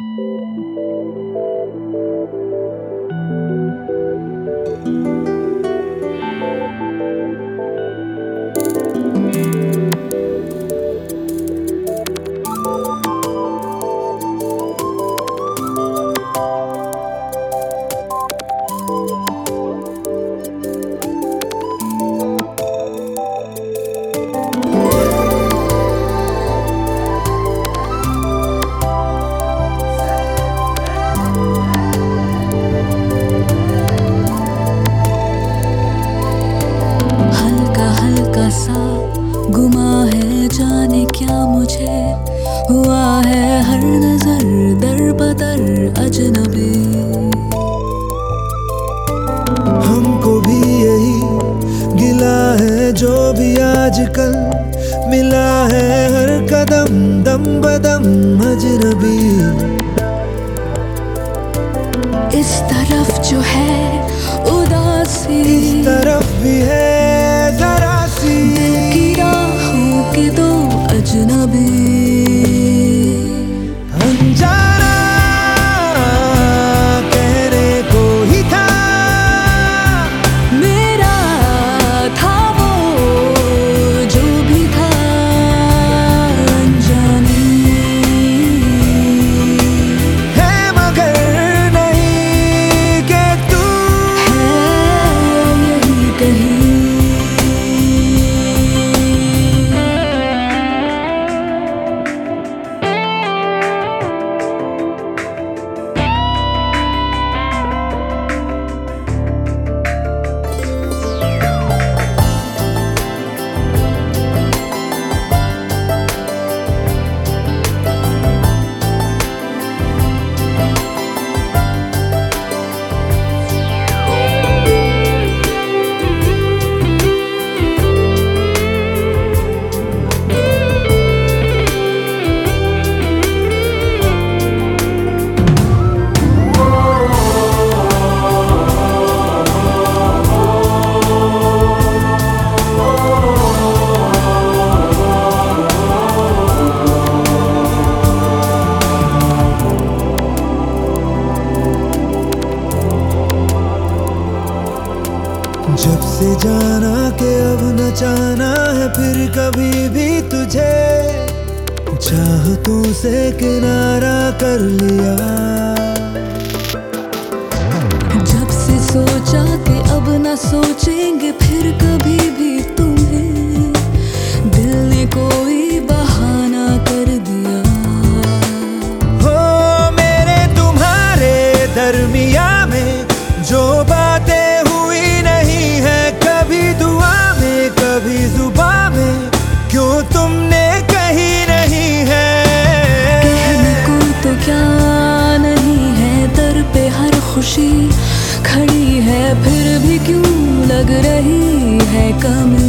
सा गुमा है, जाने क्या मुझे हुआ है। हर नजर दर बदर अजनबी। हमको भी यही गिला है, जो भी आजकल मिला है। हर कदम दम बदम अजनबी। इस तरफ जो है उदासी, इस तरफ भी है जरा सी। दिल की राहों के दो अजनबी। अनजाना कहने को ही था, मेरा था वो जो भी था। अनजानी है मगर नहीं कि तू है यही कहीं। जब से जाना कि अब न जाना है फिर कभी भी तुझे। चाहतों से किनारा कर लिया। जब से सोचा कि अब न सोचेंगे फिर कभी भी तुम्हें, दिल ने कोई बहाना कर दिया। हो मेरे तुम्हारे दरमिया में जो बातें कभी जुबां में, क्यों तुमने कही नहीं है। कहने को तो क्या नहीं है, दर पे हर खुशी खड़ी है। फिर भी क्यों लग रही है कमी।